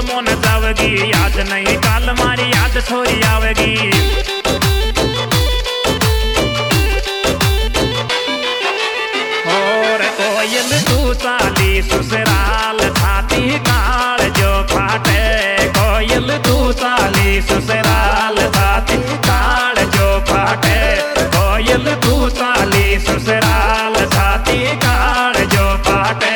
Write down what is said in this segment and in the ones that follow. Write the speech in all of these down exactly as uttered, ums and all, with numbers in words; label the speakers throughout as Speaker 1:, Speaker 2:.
Speaker 1: मोन जावेगी, आज नहीं काल मारी याद छोरी आवेगी। और कोयल तू चाली ससुराल छाती काल जो फाटे, कोयल तू चाली ससुराल छाती काल जो फाटे, कोयल तू चाली ससुराल छाती काल जो फाटे।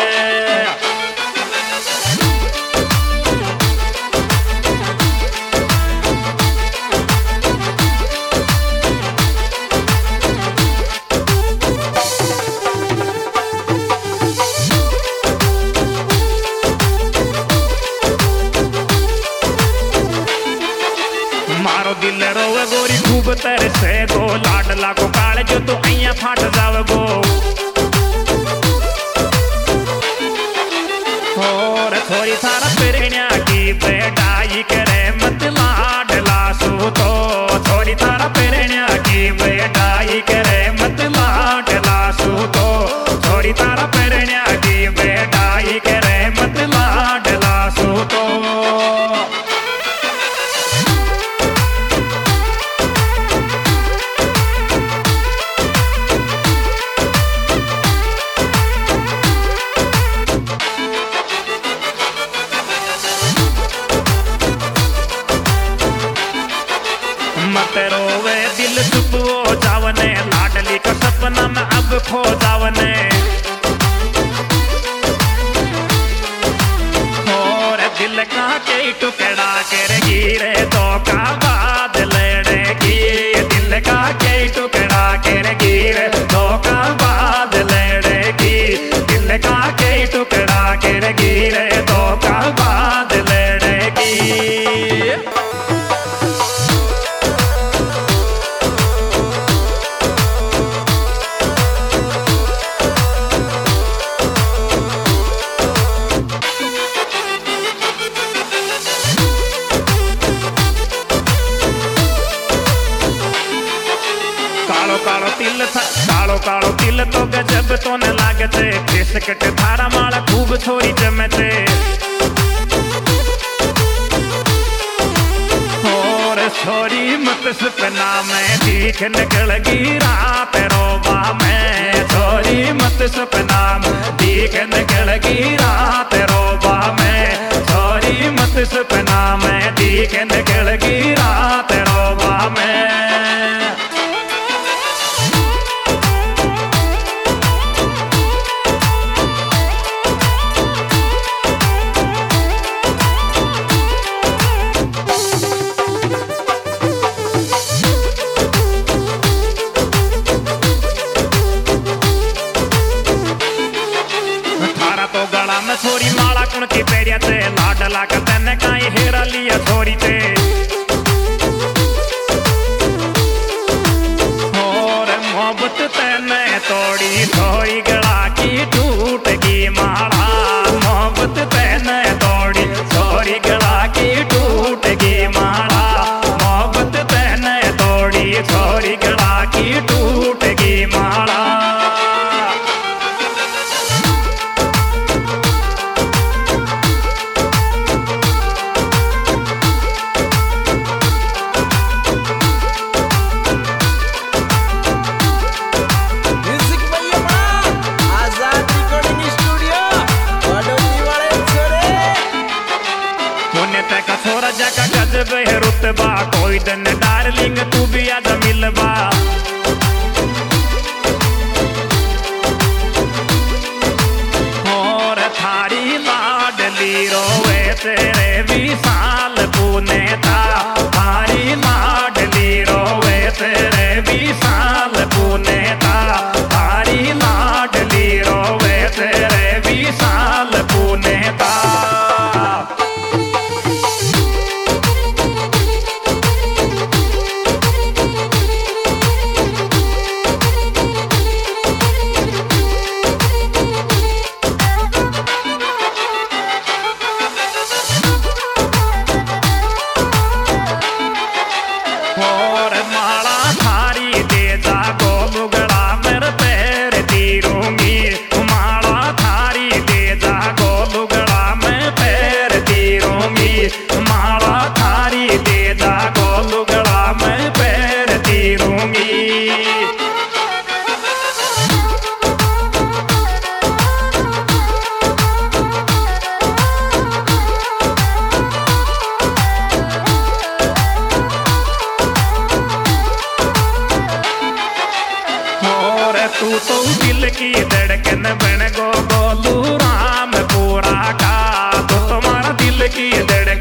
Speaker 1: मारो दिल रोवे गोरी खूब तरसे गो, लाडला को काल जो तो अइया फाट जावे गो। और थोड़ी थारा प्रेरणा की बेटाई करे मत लाडला सू तो, थोड़ी थारा प्रेरणा की बेटाई करे मत लाडला सू तो, थोड़ी थारा प्रेरणा की बेटाई करे मत लाडला सू तो। मत रोवे दिल चुप हो जावने, लाडली का सपना में अब खो जावने। और दिल का कई टुकड़ा कर गिरे तो का बाद लड़ेगी, दिल का कई टुकड़ा कर गिरे तो का बाद लड़ेगी, दिल का कई टुकड़ा कर गिरे तो का बाद लड़ेगी। कालो कालो तिल था, कालो कालो तिल तो गजब तो न लागे थे, बिस्किट थारा माला खूब छोरी जमे थे। और छोरी मत सपना में दिख निकलगी रात रोबा में, छोरी मत सपना में दिख निकलगी रात रोबा में, छोरी मत सपना में दिख निकलगी रात रोबा में। छोरी माला कुण की पेरिया थे, लाडला का तेने काई हेरा लिया छोरी थे। और मोहब्बत तेने तोड़ी छोरी गला की टूट गई माला, मोहब्बत तेने तोड़ी छोरी गला की टूट गई माला, मोहब्बत तेने तोड़ी छोरी गला की टूट गई माला। छोरा जका गजब है रुतबा, कोई दिन डार्लिंग तू भी आज मिलबा। और थारी लाडली रोवे तेरे विशाल पुने था, थारी लाडली रोवे तेरे विशाल पुने था, थारी लाडली रोवे तेरे विशाल पुने था। और तू तो दिल की धड़कन बन गो गोलू राम पूरा का, तो तुम्हारा दिल की धड़कन